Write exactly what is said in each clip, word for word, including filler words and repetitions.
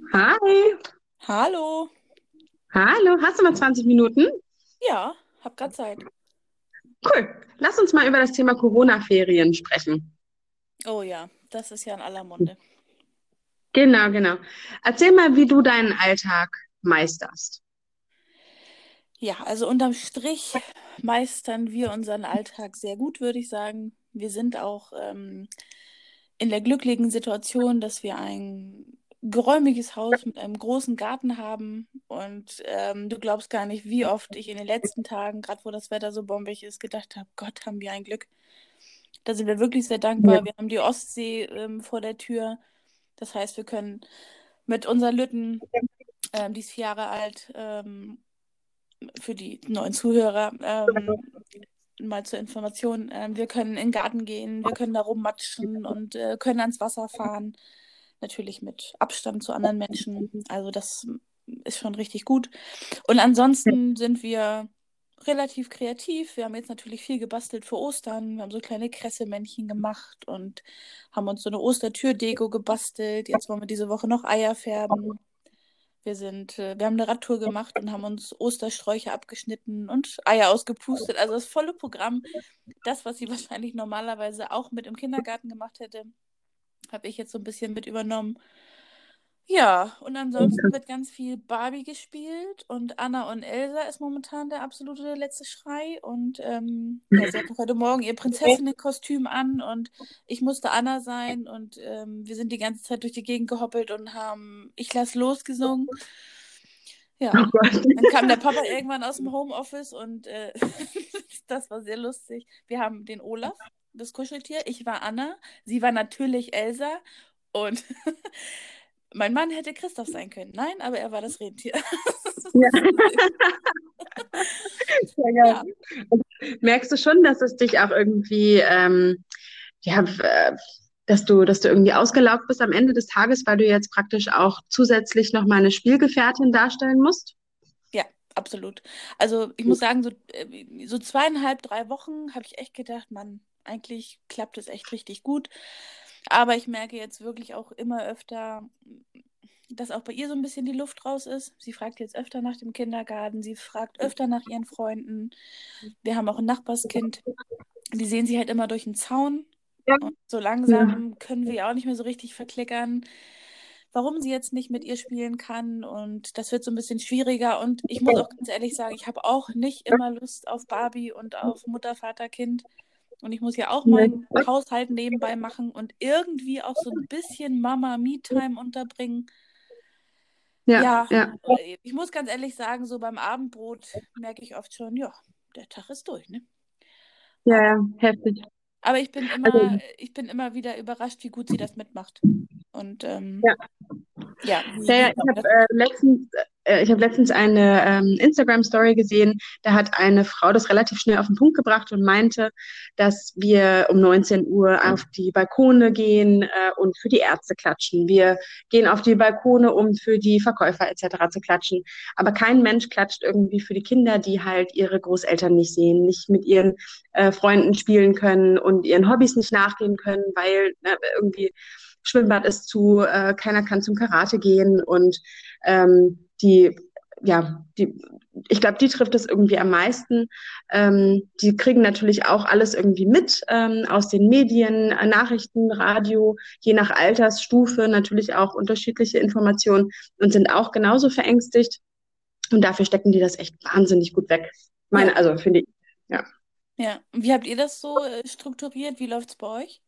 Hi, Hallo. hallo, hast du mal zwanzig Minuten? Ja, hab grad Zeit. Cool, lass uns mal über das Thema Corona-Ferien sprechen. Oh ja, das ist ja in aller Munde. Genau, genau. Erzähl mal, wie du deinen Alltag meisterst. Ja, also unterm Strich meistern wir unseren Alltag sehr gut, würde ich sagen. Wir sind auch ähm, in der glücklichen Situation, dass wir ein geräumiges Haus mit einem großen Garten haben. Und ähm, du glaubst gar nicht, wie oft ich in den letzten Tagen, gerade wo das Wetter so bombig ist, gedacht habe, Gott, haben wir ein Glück. Da sind wir wirklich sehr Ja. dankbar. Wir haben die Ostsee ähm, vor der Tür. Das heißt, wir können mit unseren Lütten, ähm, die ist vier Jahre alt, ähm, für die neuen Zuhörer, ähm, mal zur Information, ähm, wir können in den Garten gehen, wir können da rummatschen und äh, können ans Wasser fahren. Natürlich mit Abstand zu anderen Menschen. Also das ist schon richtig gut. Und ansonsten sind wir relativ kreativ. Wir haben jetzt natürlich viel gebastelt für Ostern. Wir haben so kleine Kressemännchen gemacht und haben uns so eine Ostertürdeko gebastelt. Jetzt wollen wir diese Woche noch Eier färben. Wir sind, äh, wir haben eine Radtour gemacht und haben uns Ostersträucher abgeschnitten und Eier ausgepustet. Also das volle Programm, das, was sie wahrscheinlich normalerweise auch mit im Kindergarten gemacht hätte, habe ich jetzt so ein bisschen mit übernommen. Ja, und ansonsten wird ganz viel Barbie gespielt und Anna und Elsa ist momentan der absolute letzte Schrei. Und ähm, ja, sie hat heute Morgen ihr Prinzessinnenkostüm an und ich musste Anna sein und ähm, wir sind die ganze Zeit durch die Gegend gehoppelt und haben Ich lass los gesungen. Oh Ja, Gott. dann kam der Papa irgendwann aus dem Homeoffice und äh, das war sehr lustig. Wir haben den Olaf, das Kuscheltier. Ich war Anna, sie war natürlich Elsa und mein Mann hätte Christoph sein können. Nein, aber er war das Rentier. Ja, sehr Ja, geil. Merkst du schon, dass es dich auch irgendwie, ähm, ja, äh, dass du, dass du irgendwie ausgelaugt bist am Ende des Tages, weil du jetzt praktisch auch zusätzlich noch mal eine Spielgefährtin darstellen musst? ja, absolut. Also ich muss sagen, so, äh, so zweieinhalb, drei Wochen habe ich echt gedacht, Mann, eigentlich klappt es echt richtig gut. Aber ich merke jetzt wirklich auch immer öfter, dass auch bei ihr so ein bisschen die Luft raus ist. Sie fragt jetzt öfter nach dem Kindergarten, sie fragt öfter nach ihren Freunden. Wir haben auch ein Nachbarskind, die sehen sie halt immer durch den Zaun. Ja. Und so Ja. langsam können wir ja auch nicht mehr so richtig verklickern, warum sie jetzt nicht mit ihr spielen kann. Und das wird so ein bisschen schwieriger. Und ich muss auch ganz ehrlich sagen, ich habe auch nicht immer Lust auf Barbie und auf Mutter, Vater, Kind. Und ich muss ja auch meinen Haushalt nebenbei machen und irgendwie auch so ein bisschen Mama-Me-Time unterbringen. Ja, Ja, ja, ich muss ganz ehrlich sagen, so beim Abendbrot merke ich oft schon, ja, der Tag ist durch, ne? ja, Aber, ja, heftig. aber ich bin immer, Also, ich bin immer wieder überrascht, wie gut sie das mitmacht. Und ähm, ja. ja, Ja, wie, ja, wie ich machen habe wir das? äh, letztens, äh, ich hab letztens eine ähm, Instagram-Story gesehen, da hat eine Frau das relativ schnell auf den Punkt gebracht und meinte, dass wir um neunzehn Uhr auf die Balkone gehen äh, und für die Ärzte klatschen. Wir gehen auf die Balkone, um für die Verkäufer et cetera zu klatschen. Aber kein Mensch klatscht irgendwie für die Kinder, die halt ihre Großeltern nicht sehen, nicht mit ihren äh, Freunden spielen können und ihren Hobbys nicht nachgehen können, weil ne, irgendwie Schwimmbad ist zu, äh, keiner kann zum Karate gehen und ähm, die, ja, die, ich glaube, die trifft es irgendwie am meisten. Ähm, die kriegen natürlich auch alles irgendwie mit ähm, aus den Medien, äh, Nachrichten, Radio, je nach Altersstufe natürlich auch unterschiedliche Informationen und sind auch genauso verängstigt. Und dafür stecken die das echt wahnsinnig gut weg. Ja, Meine, also finde ich, ja. ja. Und wie habt ihr das so äh, strukturiert? Wie läuft's bei euch?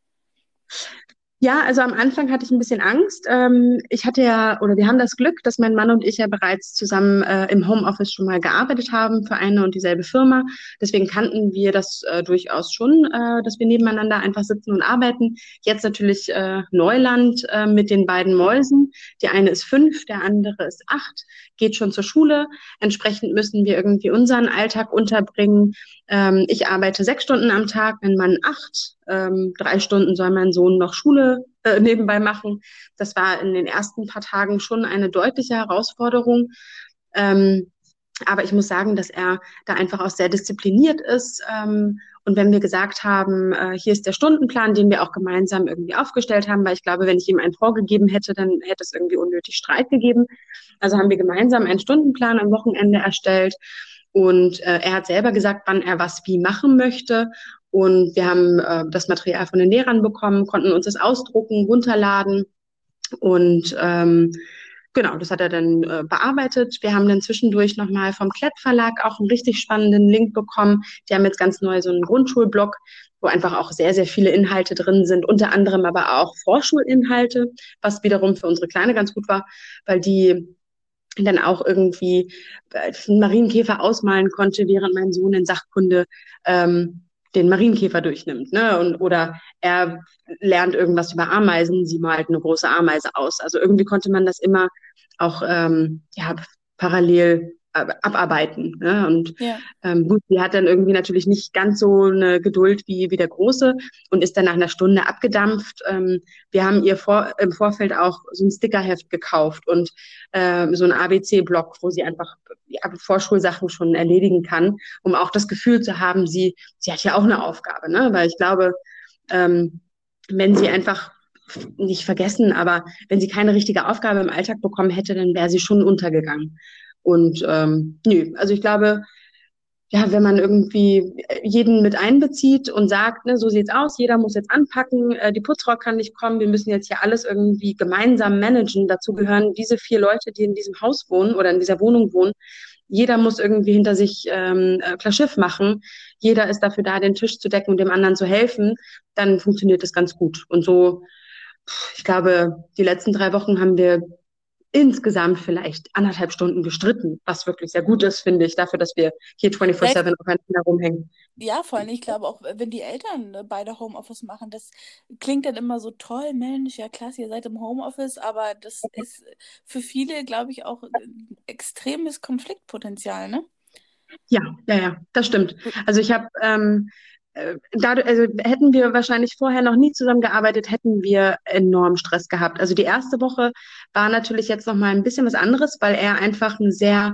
Ja, also am Anfang hatte ich ein bisschen Angst. Ähm, ich hatte ja, oder wir haben das Glück, dass mein Mann und ich ja bereits zusammen äh, im Homeoffice schon mal gearbeitet haben für eine und dieselbe Firma. Deswegen kannten wir das äh, durchaus schon, äh, dass wir nebeneinander einfach sitzen und arbeiten. Jetzt natürlich äh, Neuland äh, mit den beiden Mäusen. Die eine ist fünf, der andere ist acht, geht schon zur Schule. Entsprechend müssen wir irgendwie unseren Alltag unterbringen. Ähm, ich arbeite sechs Stunden am Tag, mein Mann acht. Ähm, drei Stunden soll mein Sohn noch Schule äh, nebenbei machen. Das war in den ersten paar Tagen schon eine deutliche Herausforderung. Ähm, Aber ich muss sagen, dass er da einfach auch sehr diszipliniert ist. Ähm, und wenn wir gesagt haben, äh, hier ist der Stundenplan, den wir auch gemeinsam irgendwie aufgestellt haben, weil ich glaube, wenn ich ihm einen vorgegeben hätte, dann hätte es irgendwie unnötig Streit gegeben. Also haben wir gemeinsam einen Stundenplan am Wochenende erstellt. Und äh, er hat selber gesagt, wann er was wie machen möchte. Und wir haben äh, das Material von den Lehrern bekommen, konnten uns das ausdrucken, runterladen. Und ähm, genau, das hat er dann äh, bearbeitet. Wir haben dann zwischendurch nochmal vom Klett Verlag auch einen richtig spannenden Link bekommen. Die haben jetzt ganz neu so einen Grundschulblog, wo einfach auch sehr, sehr viele Inhalte drin sind, unter anderem aber auch Vorschulinhalte, was wiederum für unsere Kleine ganz gut war, weil die dann auch irgendwie äh, einen Marienkäfer ausmalen konnte, während mein Sohn in Sachkunde ähm, den Marienkäfer durchnimmt, ne? Und, oder er lernt irgendwas über Ameisen, sie malt eine große Ameise aus. Also irgendwie konnte man das immer auch ähm, ja, parallel äh, abarbeiten. Ne? Und Ja. ähm, gut, sie hat dann irgendwie natürlich nicht ganz so eine Geduld wie, wie der Große und ist dann nach einer Stunde abgedampft. Ähm, wir haben ihr vor, im Vorfeld auch so ein Stickerheft gekauft und ähm, so ein A B C-Block, wo sie einfach ja, Vorschulsachen schon erledigen kann, um auch das Gefühl zu haben, sie, sie hat ja auch eine Aufgabe. Ne? Weil ich glaube, ähm, wenn sie einfach nicht vergessen, aber wenn sie keine richtige Aufgabe im Alltag bekommen hätte, dann wäre sie schon untergegangen. Und ähm, nö, also ich glaube, ja, wenn man irgendwie jeden mit einbezieht und sagt, ne, so sieht's aus, jeder muss jetzt anpacken, äh, die Putzfrau kann nicht kommen, wir müssen jetzt hier alles irgendwie gemeinsam managen. Dazu gehören diese vier Leute, die in diesem Haus wohnen oder in dieser Wohnung wohnen. Jeder muss irgendwie hinter sich ähm, äh, klar Schiff machen. Jeder ist dafür da, den Tisch zu decken und dem anderen zu helfen. Dann funktioniert das ganz gut. Und so, ich glaube, die letzten drei Wochen haben wir insgesamt vielleicht anderthalb Stunden gestritten, was wirklich sehr gut ist, finde ich, dafür, dass wir hier Ja, ich, vierundzwanzig sieben aufeinander rumhängen. ja, vor allem, ich glaube auch, wenn die Eltern äh, beide Homeoffice machen, das klingt dann immer so toll, Mensch, ja klasse, ihr seid im Homeoffice, aber das ist für viele, glaube ich, auch ein extremes Konfliktpotenzial, ne? Ja, ja, ja, das stimmt. Also ich habe, ähm, äh, dadurch, also hätten wir wahrscheinlich vorher noch nie zusammengearbeitet, hätten wir enorm Stress gehabt. Also die erste Woche war natürlich jetzt noch mal ein bisschen was anderes, weil er einfach einen sehr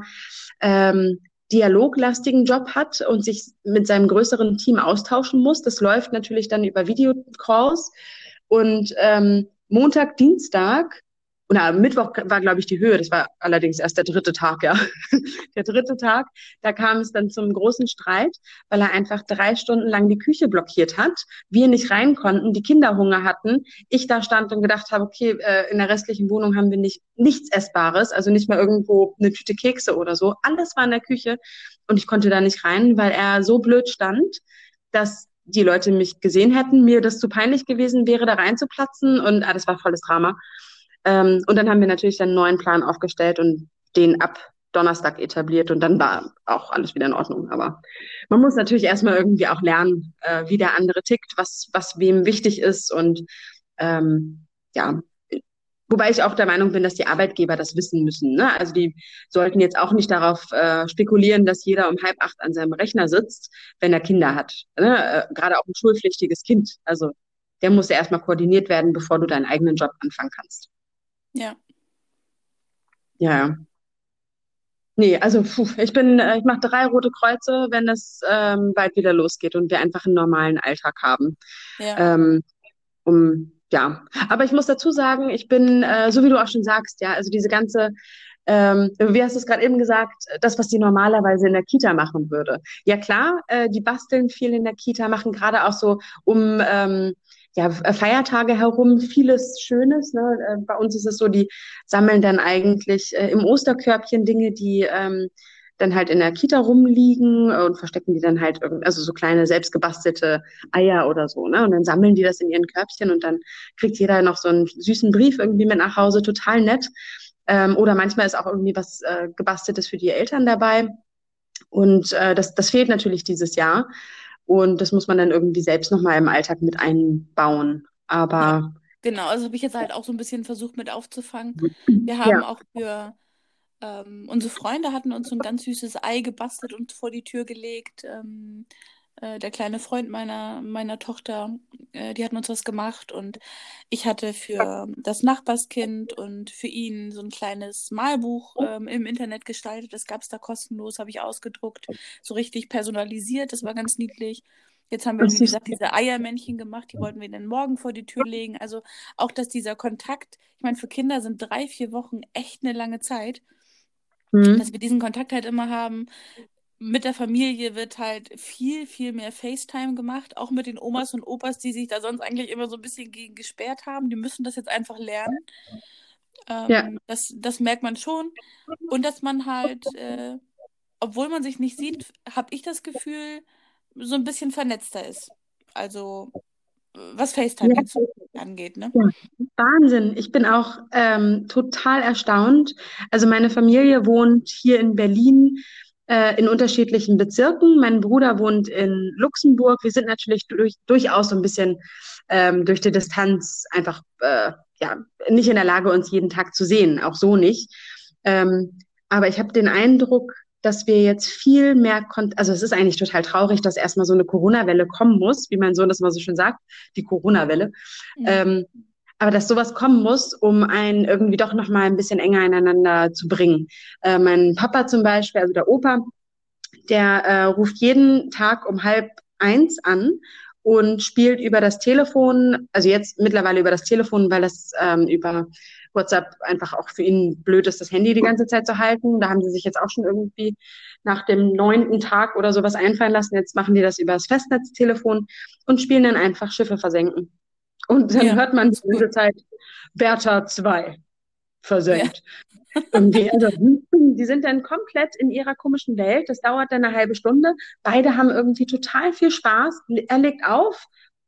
ähm, dialoglastigen Job hat und sich mit seinem größeren Team austauschen muss. Das läuft natürlich dann über Videocalls und ähm, Montag, Dienstag oder Mittwoch war, glaube ich, die Höhe. Das war allerdings erst der dritte Tag, ja. Der dritte Tag, da kam es dann zum großen Streit, weil er einfach drei Stunden lang die Küche blockiert hat, wir nicht rein konnten, die Kinder Hunger hatten. Ich da stand und gedacht habe, okay, äh, in der restlichen Wohnung haben wir nicht nichts Essbares, also nicht mal irgendwo eine Tüte Kekse oder so. Alles war in der Küche und ich konnte da nicht rein, weil er so blöd stand, dass die Leute mich gesehen hätten, mir das zu peinlich gewesen wäre, da reinzuplatzen und ah, das war volles Drama. Ähm, und dann haben wir natürlich dann einen neuen Plan aufgestellt und den ab Donnerstag etabliert und dann war auch alles wieder in Ordnung. Aber man muss natürlich erstmal irgendwie auch lernen, äh, wie der andere tickt, was, was wem wichtig ist und ähm, ja, wobei ich auch der Meinung bin, dass die Arbeitgeber das wissen müssen. Ne? Also die sollten jetzt auch nicht darauf äh, spekulieren, dass jeder um halb acht an seinem Rechner sitzt, wenn er Kinder hat. Ne? Äh, gerade auch ein schulpflichtiges Kind. Also der muss ja erstmal koordiniert werden, bevor du deinen eigenen Job anfangen kannst. Ja. Ja, nee, also puh, ich bin, äh, ich mache drei rote Kreuze, wenn es ähm, bald wieder losgeht und wir einfach einen normalen Alltag haben. Ja. Ähm, um, ja, aber ich muss dazu sagen, ich bin, äh, so wie du auch schon sagst, ja, also diese ganze, ähm, wie hast du es gerade eben gesagt, das, was die normalerweise in der Kita machen würde. Ja klar, äh, die basteln viel in der Kita, machen gerade auch so um ähm, ja, Feiertage herum vieles Schönes. Ne? Äh, bei uns ist es so, die sammeln dann eigentlich äh, im Osterkörbchen Dinge, die ähm, dann halt in der Kita rumliegen und verstecken die dann halt irgend, also so kleine selbstgebastelte Eier oder so, ne? Und dann sammeln die das in ihren Körbchen und dann kriegt jeder noch so einen süßen Brief irgendwie mit nach Hause, total nett. Ähm, oder manchmal ist auch irgendwie was äh, Gebasteltes für die Eltern dabei. Und äh, das, das fehlt natürlich dieses Jahr. Und das muss man dann irgendwie selbst nochmal im Alltag mit einbauen. Ja. Aber Genau, also habe ich jetzt halt auch so ein bisschen versucht mit aufzufangen. Wir ja, haben auch für ähm, unsere Freunde hatten uns so ein ganz süßes Ei gebastelt und vor die Tür gelegt. Ähm, äh, der kleine Freund meiner, meiner Tochter, äh, die hatten uns was gemacht und ich hatte für das Nachbarskind und für ihn so ein kleines Malbuch ähm, im Internet gestaltet. Das gab es da kostenlos, habe ich ausgedruckt, so richtig personalisiert. Das war ganz niedlich. Jetzt haben wir, Das wie ist süß. gesagt, diese Eiermännchen gemacht, die wollten wir dann morgen vor die Tür legen. Also auch, dass dieser Kontakt, ich meine, für Kinder sind drei, vier Wochen echt eine lange Zeit, dass Mhm. wir diesen Kontakt halt immer haben. Mit der Familie wird halt viel, viel mehr FaceTime gemacht, auch mit den Omas und Opas, die sich da sonst eigentlich immer so ein bisschen gegen gesperrt haben. Die müssen das jetzt einfach lernen. Ja. Ähm, das, das merkt man schon. Und dass man halt, äh, obwohl man sich nicht sieht, habe ich das Gefühl, so ein bisschen vernetzter ist. Also, äh, was FaceTime Ja. jetzt angeht, ne? Ja. Wahnsinn. Ich bin auch ähm, total erstaunt. Also meine Familie wohnt hier in Berlin äh, in unterschiedlichen Bezirken. Mein Bruder wohnt in Luxemburg. Wir sind natürlich durch, durchaus so ein bisschen ähm, durch die Distanz einfach äh, ja, nicht in der Lage, uns jeden Tag zu sehen. Auch so nicht. Ähm, aber ich habe den Eindruck, dass wir jetzt viel mehr, kon also es ist eigentlich total traurig, dass erstmal so eine Corona-Welle kommen muss, wie mein Sohn das mal so schön sagt, die Corona-Welle. Mhm. Ähm, aber dass sowas kommen muss, um einen irgendwie doch noch mal ein bisschen enger ineinander zu bringen. Äh, mein Papa zum Beispiel, also der Opa, der äh, ruft jeden Tag um halb eins an und spielt über das Telefon, also jetzt mittlerweile über das Telefon, weil das ähm, über WhatsApp einfach auch für ihn blöd ist, das Handy die ganze Zeit zu halten. Da haben sie sich jetzt auch schon irgendwie nach dem neunten Tag oder sowas einfallen lassen. Jetzt machen die das über das Festnetztelefon und spielen dann einfach Schiffe versenken. Und dann Ja, hört man die ist ganze cool. Zeit Bertha zwei Ja, versenkt. Irgendwie, also die sind dann komplett in ihrer komischen Welt. Das dauert dann eine halbe Stunde. Beide haben irgendwie total viel Spaß. Er legt auf,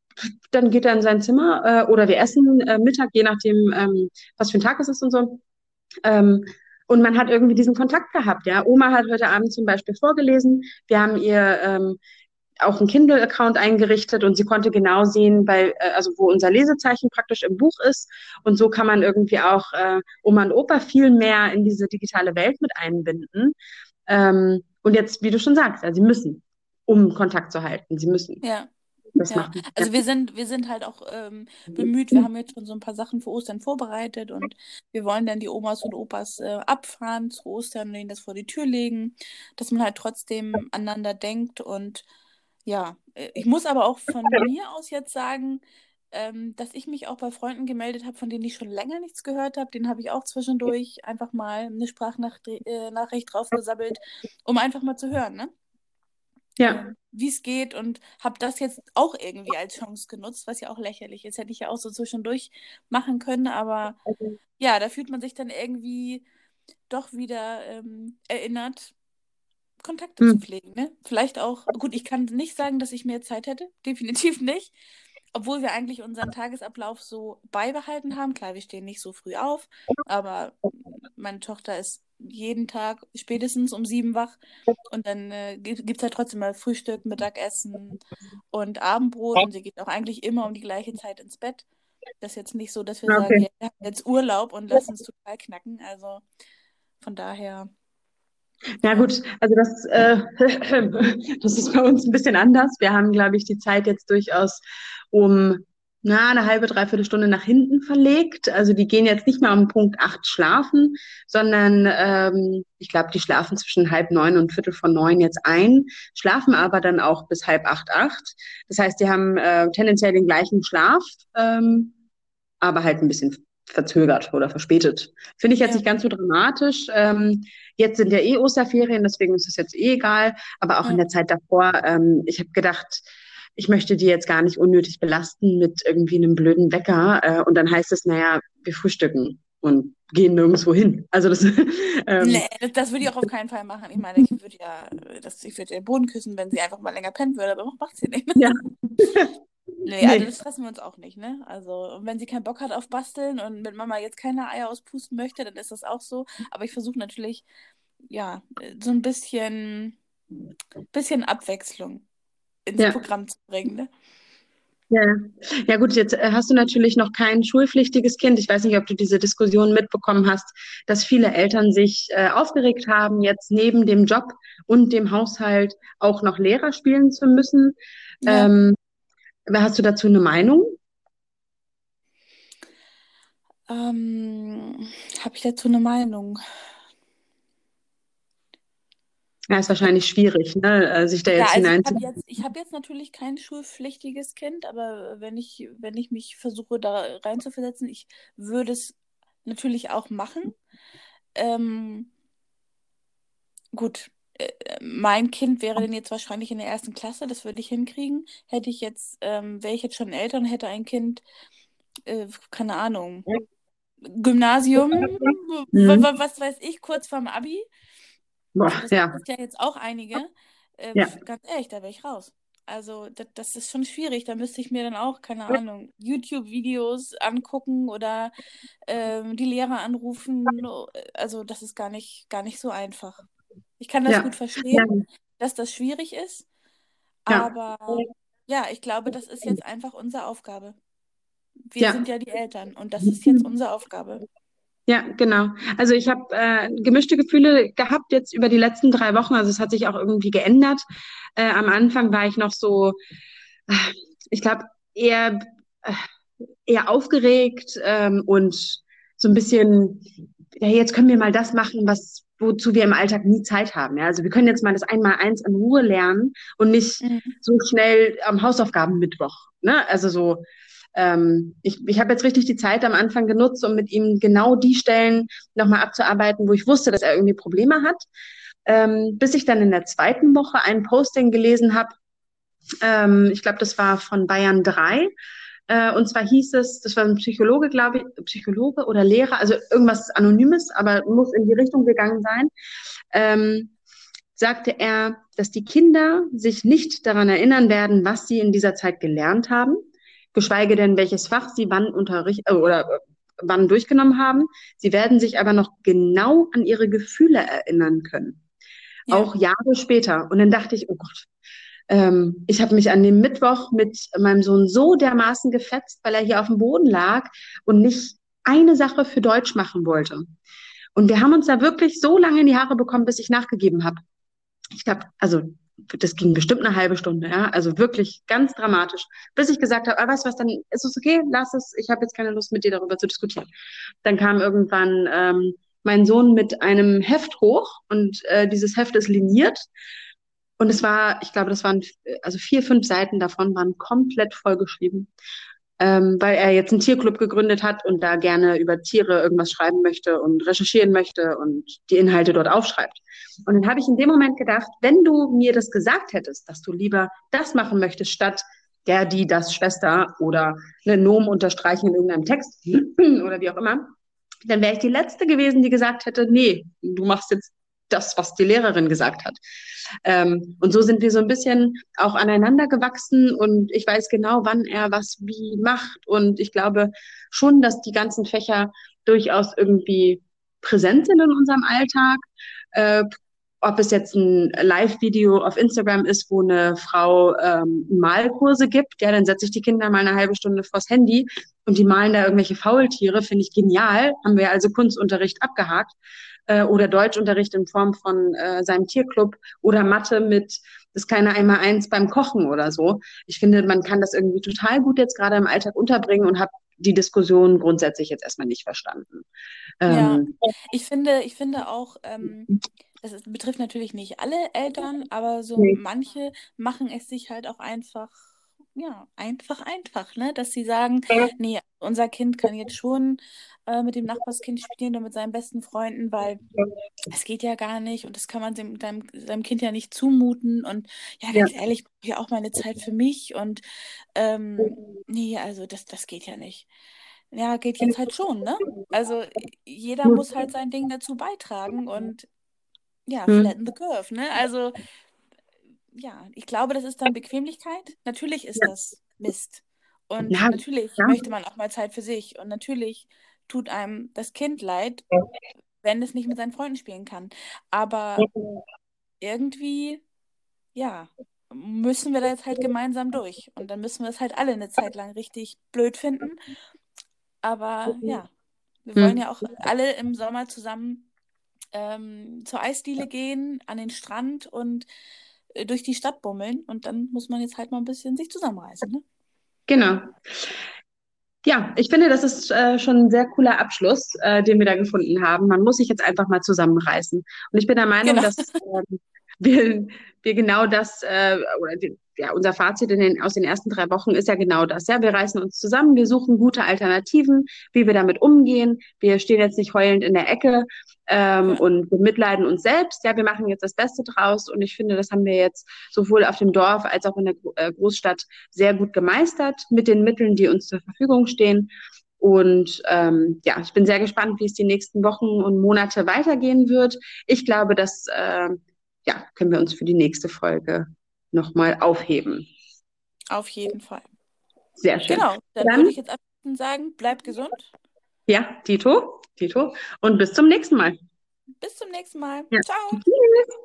dann geht er in sein Zimmer äh, oder wir essen äh, Mittag, je nachdem, ähm, was für ein Tag es ist und so. Ähm, und man hat irgendwie diesen Kontakt gehabt. Ja, Oma hat heute Abend zum Beispiel vorgelesen. Wir haben ihr ähm, auch einen Kindle-Account eingerichtet und sie konnte genau sehen, bei, äh, also wo unser Lesezeichen praktisch im Buch ist. Und so kann man irgendwie auch äh, Oma und Opa viel mehr in diese digitale Welt mit einbinden. Ähm, und jetzt, wie du schon sagst, ja, sie müssen, um Kontakt zu halten. Sie müssen ja. das Ja, machen. Ja. also wir sind, wir sind halt auch ähm, bemüht. Wir haben jetzt schon so ein paar Sachen für Ostern vorbereitet und wir wollen dann die Omas und Opas äh, abfahren zu Ostern und ihnen das vor die Tür legen, dass man halt trotzdem aneinander denkt. Und ja, äh, ich muss aber auch von mir aus jetzt sagen, ähm, dass ich mich auch bei Freunden gemeldet habe, von denen ich schon länger nichts gehört habe. Den habe ich auch zwischendurch einfach mal eine Sprachnachricht äh, Nachricht draufgesammelt, um einfach mal zu hören, ne? Ja. ähm, wie es geht und habe das jetzt auch irgendwie als Chance genutzt, was ja auch lächerlich ist. Hätte ich ja auch so zwischendurch machen können, aber ja, da fühlt man sich dann irgendwie doch wieder ähm, erinnert, Kontakte zu Hm. pflegen, ne? Vielleicht auch, gut, ich kann nicht sagen, dass ich mehr Zeit hätte, definitiv nicht. Obwohl wir eigentlich unseren Tagesablauf so beibehalten haben. Klar, wir stehen nicht so früh auf, aber meine Tochter ist jeden Tag spätestens um sieben wach und dann äh, gibt es halt trotzdem mal Frühstück, Mittagessen und Abendbrot und sie geht auch eigentlich immer um die gleiche Zeit ins Bett. Das ist jetzt nicht so, dass wir sagen, Okay. ja, wir haben jetzt Urlaub und lassen es total knacken. Also von daher, Ja ja. gut, also das, äh, das ist bei uns ein bisschen anders. Wir haben, glaube ich, die Zeit jetzt durchaus um na, eine halbe, dreiviertel Stunde nach hinten verlegt. Also die gehen jetzt nicht mehr um Punkt acht schlafen, sondern ähm, ich glaube, die schlafen zwischen halb neun und viertel vor neun jetzt ein, schlafen aber dann auch bis halb acht, acht. Das heißt, die haben äh, tendenziell den gleichen Schlaf, ähm, aber halt ein bisschen verzögert oder verspätet. Finde ich jetzt Ja, nicht ganz so dramatisch. Ähm, jetzt sind ja eh Osterferien, deswegen ist es jetzt eh egal. Aber auch in ja, der Zeit davor, ähm, ich habe gedacht, ich möchte die jetzt gar nicht unnötig belasten mit irgendwie einem blöden Wecker. Äh, und dann heißt es, naja, wir frühstücken und gehen nirgendwo hin. Also das, ähm, nee, das, das würde ich auch auf keinen Fall machen. Ich meine, ich würde ja, das, ich würde den Boden küssen, wenn sie einfach mal länger pennen würde, aber macht sie nicht. ja, Nee, also nee. das stressen wir uns auch nicht, ne? Also, und wenn sie keinen Bock hat auf Basteln und mit Mama jetzt keine Eier auspusten möchte, dann ist das auch so. Aber ich versuche natürlich, ja, äh, so ein bisschen, bisschen Abwechslung ins Ja. Programm zu bringen, ne? Ja, ja gut, jetzt äh, hast du natürlich noch kein schulpflichtiges Kind. Ich weiß nicht, ob du diese Diskussion mitbekommen hast, dass viele Eltern sich äh, aufgeregt haben, jetzt neben dem Job und dem Haushalt auch noch Lehrer spielen zu müssen. Ja. Ähm, hast du dazu eine Meinung? Ähm, habe ich dazu eine Meinung? Ja, ist wahrscheinlich schwierig, ne, äh, sich da Ja, jetzt also ich hinein. habe jetzt, ich habe jetzt natürlich kein schulpflichtiges Kind, aber wenn ich, wenn ich mich versuche, da reinzuversetzen, ich würde es natürlich auch machen. Ähm, gut, äh, mein Kind wäre denn jetzt wahrscheinlich in der ersten Klasse, das würde ich hinkriegen. Hätte ich jetzt, ähm, wäre ich jetzt schon älter und hätte ein Kind, äh, keine Ahnung, Gymnasium, wa- Mhm. wa- was weiß ich, kurz vorm Abi. Boah, Das ja, betrifft ja jetzt auch einige. Äh, ja, ganz ehrlich, da wäre ich raus. Also, das, das ist schon schwierig. Da müsste ich mir dann auch, keine Ahnung, YouTube-Videos angucken oder ähm, die Lehrer anrufen. Also, das ist gar nicht, gar nicht so einfach. Ich kann das ja, gut verstehen, ja, dass das schwierig ist, ja, aber ja, ich glaube, das ist jetzt einfach unsere Aufgabe. Wir sind ja. ja die Eltern und das ist jetzt unsere Aufgabe. Ja, genau. Also ich habe äh, gemischte Gefühle gehabt jetzt über die letzten drei Wochen. Also es hat sich auch irgendwie geändert. Äh, am Anfang war ich noch so, äh, ich glaube, eher, äh, eher aufgeregt ähm, und so ein bisschen, ja, jetzt können wir mal das machen, was, wozu wir im Alltag nie Zeit haben. Ja? Also wir können jetzt mal das Einmaleins in Ruhe lernen und nicht Mhm. so schnell am Hausaufgabenmittwoch. Ne? Also so, ähm, ich, ich habe jetzt richtig die Zeit am Anfang genutzt, um mit ihm genau die Stellen nochmal abzuarbeiten, wo ich wusste, dass er irgendwie Probleme hat. Ähm, bis ich dann in der zweiten Woche ein Posting gelesen habe, ähm, ich glaube, das war von Bayern drei. Äh, und zwar hieß es, das war ein Psychologe, glaube ich, Psychologe oder Lehrer, also irgendwas Anonymes, aber muss in die Richtung gegangen sein. Ähm, sagte er, dass die Kinder sich nicht daran erinnern werden, was sie in dieser Zeit gelernt haben, geschweige denn, welches Fach sie wann unterricht äh, oder äh, wann durchgenommen haben. Sie werden sich aber noch genau an ihre Gefühle erinnern können, Ja, auch Jahre später. Und dann dachte ich, oh Gott, ähm, ich habe mich an dem Mittwoch mit meinem Sohn so dermaßen gefetzt, weil er hier auf dem Boden lag und nicht eine Sache für Deutsch machen wollte. Und wir haben uns da wirklich so lange in die Haare bekommen, bis ich nachgegeben habe. Ich glaube, also das ging bestimmt eine halbe Stunde, ja, also wirklich ganz dramatisch, bis ich gesagt habe, ah, weißt du was, dann ist es okay, lass es, ich habe jetzt keine Lust mit dir darüber zu diskutieren. Dann kam irgendwann ähm, mein Sohn mit einem Heft hoch und äh, dieses Heft ist liniert und es war, ich glaube, das waren also vier, fünf Seiten davon waren komplett vollgeschrieben, ähm, weil er jetzt einen Tierclub gegründet hat und da gerne über Tiere irgendwas schreiben möchte und recherchieren möchte und die Inhalte dort aufschreibt. Und dann habe ich in dem Moment gedacht, wenn du mir das gesagt hättest, dass du lieber das machen möchtest, statt der, die, das, Schwester oder eine Nomen unterstreichen in irgendeinem Text oder wie auch immer, dann wäre ich die Letzte gewesen, die gesagt hätte, nee, du machst jetzt das, was die Lehrerin gesagt hat. Ähm, und so sind wir so ein bisschen auch aneinander gewachsen und ich weiß genau, wann er was wie macht. Und ich glaube schon, dass die ganzen Fächer durchaus irgendwie präsent sind in unserem Alltag. Äh, ob es jetzt ein Live-Video auf Instagram ist, wo eine Frau ähm, Malkurse gibt, ja, dann setze ich die Kinder mal eine halbe Stunde vors Handy und die malen da irgendwelche Faultiere, finde ich genial. Haben wir also Kunstunterricht abgehakt äh, oder Deutschunterricht in Form von äh, seinem Tierclub oder Mathe mit das kleine Einmaleins beim Kochen oder so. Ich finde, man kann das irgendwie total gut jetzt gerade im Alltag unterbringen und habe die Diskussion grundsätzlich jetzt erstmal nicht verstanden. ja. Ähm, Ich finde, ich finde auch, ähm, das ist, betrifft natürlich nicht alle Eltern, aber so nee. manche machen es sich halt auch einfach, ja, einfach, einfach, ne? Dass sie sagen, nee, unser Kind kann jetzt schon äh, mit dem Nachbarskind spielen und mit seinen besten Freunden, weil es geht ja gar nicht und das kann man dem, deinem, seinem Kind ja nicht zumuten. Und ja, Ja. ganz ehrlich, ich brauche ja auch meine Zeit für mich und ähm, nee, also das, das geht ja nicht. Ja, geht jetzt halt schon, ne? Also jeder muss halt sein Ding dazu beitragen und ja, Hm. flatten the curve, ne? Also ja, ich glaube, das ist dann Bequemlichkeit. Natürlich ist Ja. das Mist. Und Ja, natürlich ja. möchte man auch mal Zeit für sich. Und natürlich tut einem das Kind leid, wenn es nicht mit seinen Freunden spielen kann. Aber irgendwie, ja. müssen wir da jetzt halt gemeinsam durch. Und dann müssen wir es halt alle eine Zeit lang richtig blöd finden. Aber ja, wir wollen Hm. ja auch alle im Sommer zusammen ähm, zur Eisdiele gehen, an den Strand und äh, durch die Stadt bummeln. Und dann muss man jetzt halt mal ein bisschen sich zusammenreißen, ne? Genau. Ja, ich finde, das ist äh, schon ein sehr cooler Abschluss, äh, den wir da gefunden haben. Man muss sich jetzt einfach mal zusammenreißen. Und ich bin der Meinung, Genau. dass ähm, wir, wir genau das, äh, oder die, ja, unser Fazit in den, aus den ersten drei Wochen ist ja genau das. Ja, wir reißen uns zusammen, wir suchen gute Alternativen, wie wir damit umgehen. Wir stehen jetzt nicht heulend in der Ecke ähm, Ja. und bemitleiden uns selbst. Ja, wir machen jetzt das Beste draus. Und ich finde, das haben wir jetzt sowohl auf dem Dorf als auch in der Gro- äh, Großstadt sehr gut gemeistert mit den Mitteln, die uns zur Verfügung stehen. Und ähm, ja, ich bin sehr gespannt, wie es die nächsten Wochen und Monate weitergehen wird. Ich glaube, das äh, ja, können wir uns für die nächste Folge nochmal aufheben. Auf jeden Fall. Sehr schön. Genau, dann würde Dann, ich jetzt abschließend sagen, bleib gesund. ja, Tito, Tito, und bis zum nächsten Mal. Bis zum nächsten Mal. Ja. Ciao.